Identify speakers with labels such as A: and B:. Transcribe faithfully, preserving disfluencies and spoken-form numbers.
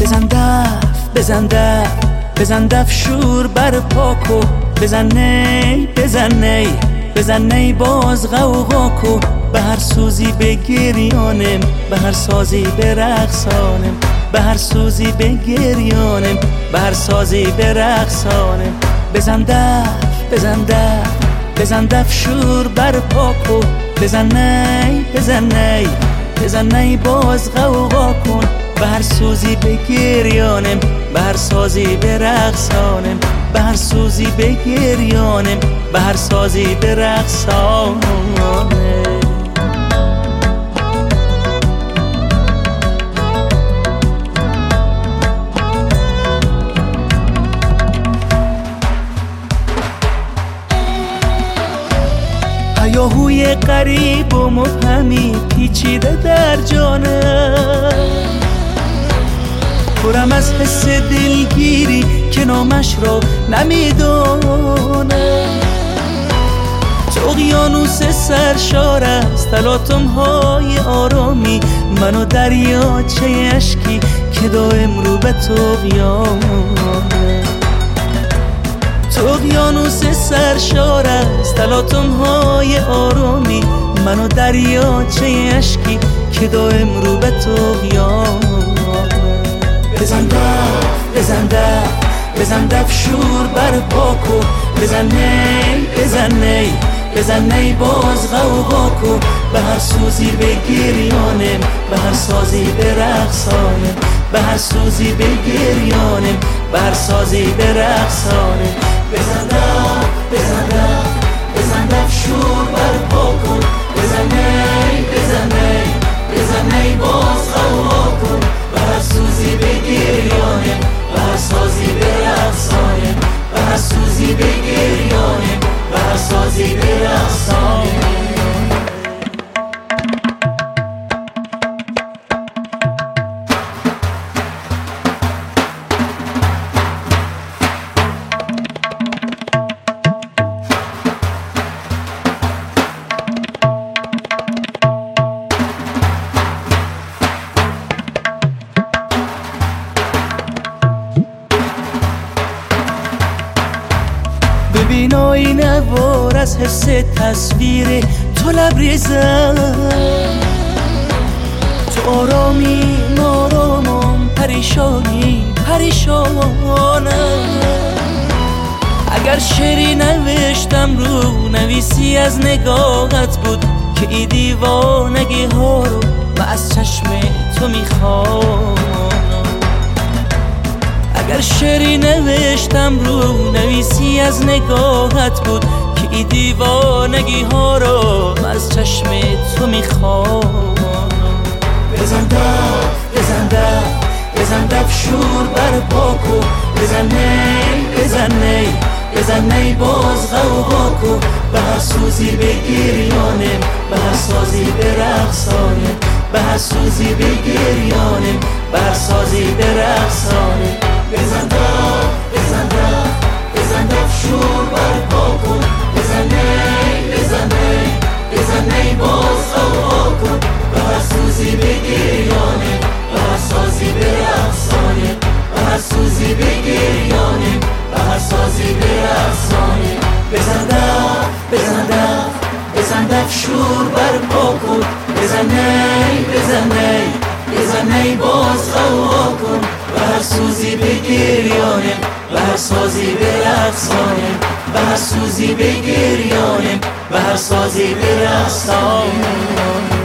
A: بزن دف بزن دف بزن دف شور بر پاکو، بزن نی بزن نی بزن نی باز غوغا کو. به هر سوزی به گریانم، به هر سازی به رقصانم، به هر سوزی به گریانم، به هر سازی به رقصانم. بزن دف بزن دف بزن دف شور بر پاکو، بزن نی بزن نی بزن نی باز غوغا کن. به هر سوزی به گریانم، به هر سازی به رقصانم، به هر سوزی به گریانم، به هر سازی به رقصانم. هیاهوی غریب و مبهمی پیچیده در جانم، پرم از حس دلگیری که نامش را نمیدونم. تو اقیانوس سرشار است تلاطم های آرامی، من و دریاچه اشکی که دائم رو به طغیانه. تو اقیانوس سرشار است تلاطم های آرامی، من و دریاچه اشکی که دائم رو به طغیانه. بزن دف بزن دف بزن دف شور بر پاکو، بزن نی بزن نی بزن نی باز غوغا کو. به هر سوزی به گریانم، به هر سازی به رقصانم، به هر سوزی به گریانم، به هر سازی به رقصانم. بزن دف بزن دف بزن دف شور بر پاکو، بزن نی بزن نی بزن نی باز غوغا کن. به هر سوزی به گریانم، به هر سازی به رقصانم، به هر سوزی به گریانم، به هر سازی به رقصانم. ببین آینه وار از حس تصویر تو لبریزم، تو آرامی نارامم، پریشانی پریشانم. اگر شعری نوشتم رو نویسی از نگاهت بود که ای دیوانگی ها رو من از چشم تو میخوام. اگر شعری نوشتم رو نویسی از نگاهت بود که ای دیوانگی ها رو از چشم تو میخوام. بزن دف بزن دف بزن دف شور بر پاکو، بزن نی بزن نی بزن نی باز غوغا کو. به هر سوزی به گریانم، به هر سازی به رقصانم، به هر سوزی به گریانم، به هر سازی به رقصانم. بزن دف بزن دف بزن دف شور بر پاکو، بزن نی بزن نی بزن نی باز غوغا کن. به هر سوزی به گریانم، به هر سازی به رقصانم، به هر سوزی به گریانم، به هر سازی به رقصانم. بزن دف بزن دف بزن دف شور بر پاکو، بزن نی بزن نی بزن نی باز غوغا کن. به هر سوزی به گریانم، به هر سازی به رقصانم، به هر سوزی به گریانم، به هر سازی به رقصانم.